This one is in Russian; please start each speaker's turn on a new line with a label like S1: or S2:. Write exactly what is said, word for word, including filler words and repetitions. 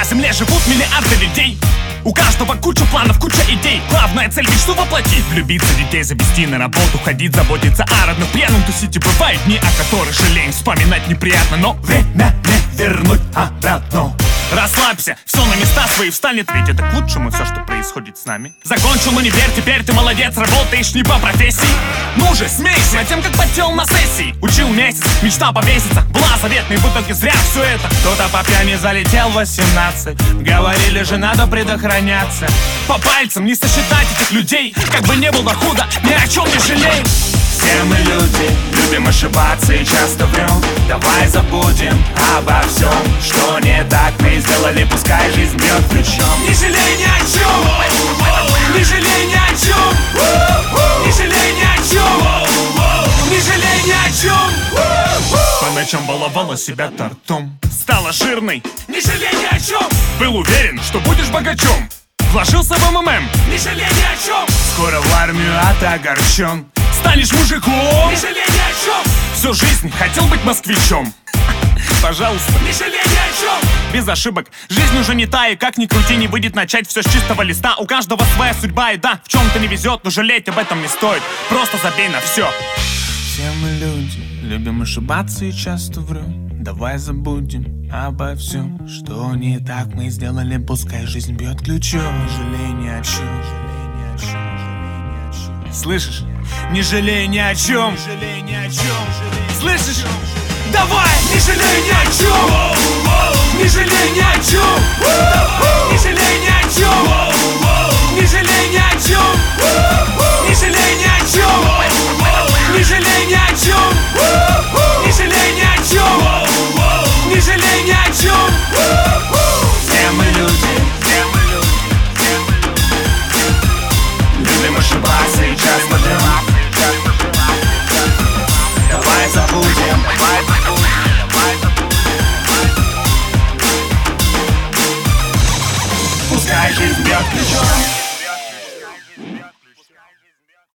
S1: На земле живут миллиарды людей, у каждого куча планов, куча идей. Главная цель — мечту воплотить. Влюбиться, детей завести, на работу ходить, заботиться о родных, пьяным тусить. И бывают дни, о которых жалеем, вспоминать неприятно, но время не вернуть обратно. Расслабься, все на места свои встанет, ведь это к лучшему все, что происходит с нами. Закончил универ, теперь ты молодец, работаешь не по профессии. Ну же, смейся над тем, как потел на сессии. Учил месяц, мечта повеситься, была заветной, в итоге зря все это. Кто-то по пьяни залетел в восемнадцать, говорили же, надо предохраняться. По пальцам не сосчитать этих людей, как бы не было худо, ни о чем не жалей. Все мы люди, любим ошибаться и часто врем. Давай забудем обо всем, что не так мы сделали, пускай жизнь бьет ключом. Не жалей ни о чем, не жалей ни о чем, не жалей ни о чем, не жалей ни о чем. По ночам баловала себя тортом, стала жирной, не жалей ни о чем. Был уверен, что будешь богачом, вложился в МММ, не жалей ни о чем. Скоро в армию, а ты огорчен, станешь мужиком, не жалей ни о чем. Всю жизнь хотел быть москвичом, пожалуйста, не жалей ни о чем. Без ошибок, жизнь уже не та, и как ни крути, не выйдет начать все с чистого листа. У каждого своя судьба, и да, в чем-то не везет, но жалеть об этом не стоит, просто забей на все. Все мы люди, любим ошибаться и часто врем. Давай забудем обо всем, что не так мы сделали, пускай жизнь бьет ключом. Не жалей ни о чем, слышишь? Не жалей ни о чем, слышишь? Давай! Не жалей ни о чем, не жалей ни о чем, не жалей ни о чем.